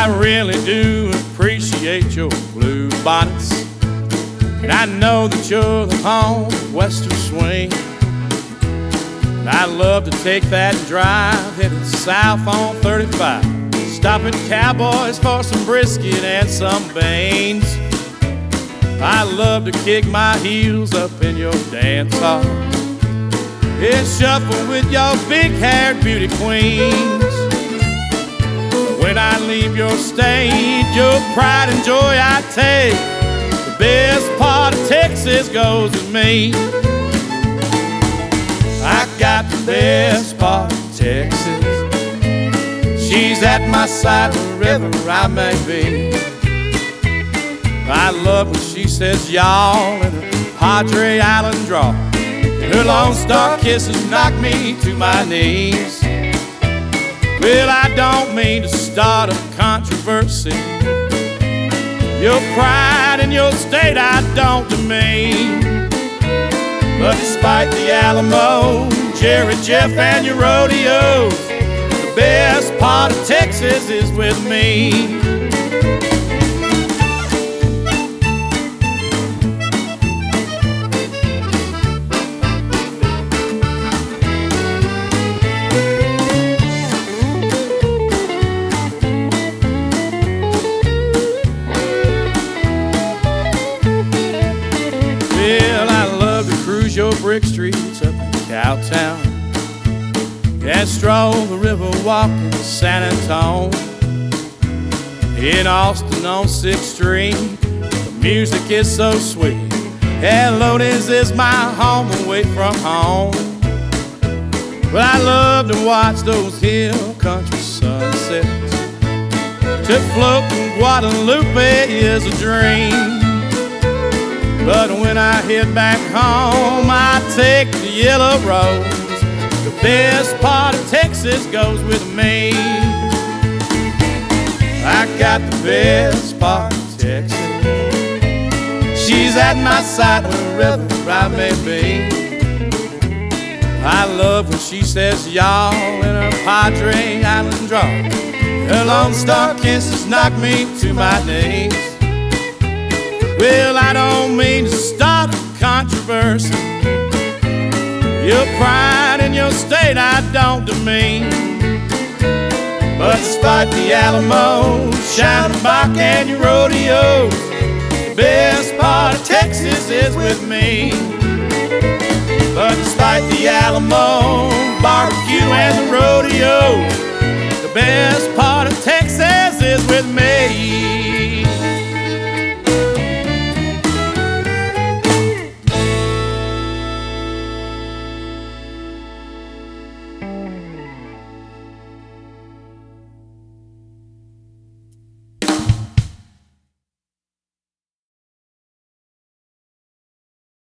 I really do appreciate your blue bonnets, and I know that you're the home of Western swing. And I'd love to take that drive headed south on 35, stop at Cowboys for some brisket and some beans. I love to kick my heels up in your dance hall and shuffle with your big-haired beauty queens. When I leave your stage, your pride and joy I take, the best part of Texas goes with me. I got the best part of Texas. She's at my side wherever I may be. I love when she says y'all in her Padre Island drawl, and her Lone Star kisses knock me to my knees. Well, I don't mean to start a controversy. Your pride and your state I don't demean. But despite the Alamo, Jerry, Jeff, and your rodeos, the best part of Texas is with me. Your brick streets up in Cowtown and stroll the river walk in San Antone. In Austin on 6th Street, the music is so sweet, and Lotus is my home away from home. But I love to watch those hill country sunsets. To float in Guadalupe is a dream. But when I head back home, I take the yellow rose. The best part of Texas goes with me. I got the best part of Texas. She's at my side wherever I may be. I love when she says y'all in her Padre Island drawl. Her Lone Star kisses knock me to my knees. Well, I don't mean to start a controversy. Your pride and your state I don't demean. But despite the Alamo, Shinerbach, and your rodeos, the best part of Texas is with me. But despite the Alamo, barbecue, and the rodeos, the best part of Texas is with me.